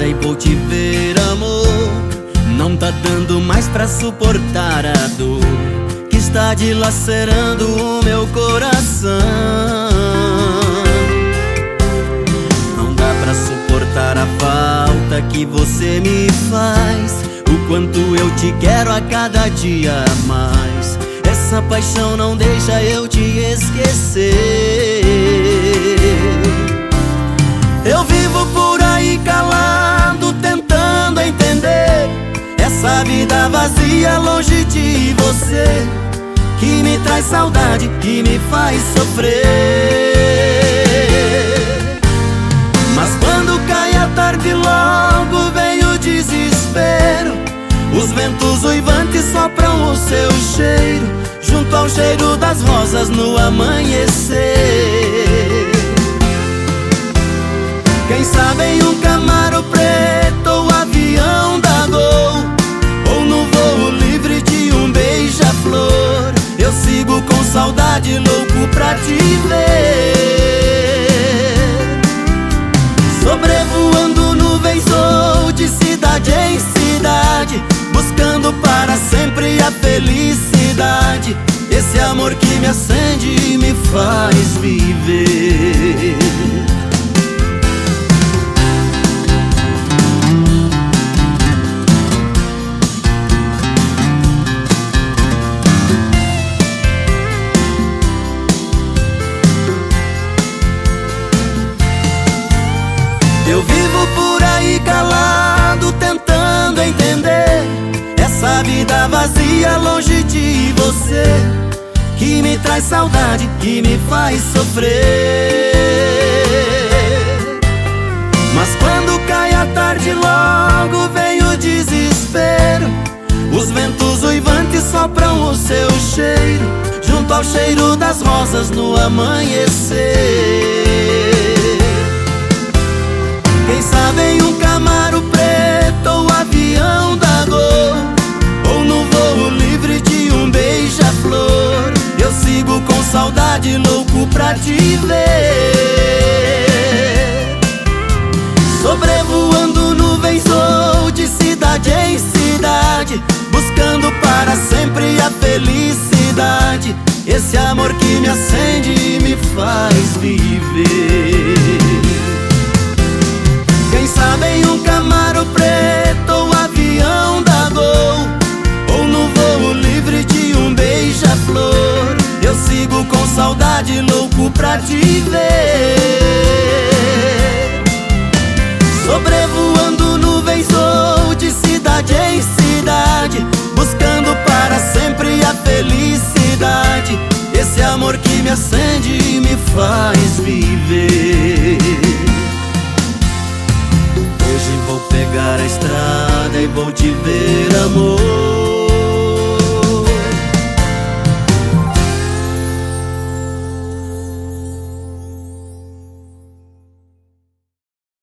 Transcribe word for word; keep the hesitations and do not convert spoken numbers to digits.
estrada e vou te ver, amor. Não tá dando mais pra suportar a dor que está dilacerando o meu coração. Não dá pra suportar a falta que você me faz, o quanto eu te quero a cada dia mais. Essa paixão não deixa eu te esquecer. Eu vivo por aí calado, tentando entender essa vida vazia longe de você, que me traz saudade, que me faz sofrer. Mas quando cai a tarde logo vem o desespero. Os ventos uivantes sopram o seu cheiro, junto ao cheiro das rosas no amanhecer. Quem sabe em um Camaro preto ou avião da Gol, ou no voo livre de um beija-flor, eu sigo com saudade, louco pra te ver. Sobrevoando nuvens ou de cidade em cidade, buscando para sempre a felicidade, esse amor que me acende e me faz viver. Eu vivo por aí calado, tentando entender essa vida vazia longe de você, que me traz saudade, que me faz sofrer. Mas quando cai a tarde logo vem o desespero. Os ventos uivantes sopram o seu cheiro, junto ao cheiro das rosas no amanhecer. Quem sabe em um Camaro preto ou avião da Gol, ou no voo livre de um beija-flor, eu sigo com saudade, louco pra te ver. Sobrevoando nuvens ou de cidade em cidade, buscando para sempre a felicidade, esse amor que me acende e me faz viver. Quem sabe em um Camaro preto ou avião da Gol, ou no voo livre de um beija-flor, eu sigo com saudade, louco pra te ver. Sobrevoando nuvens ou de cidade em cidade, buscando para sempre a felicidade, esse amor que me acende e me faz viver. Hoje vou pegar a estrada e vou te ver, amor.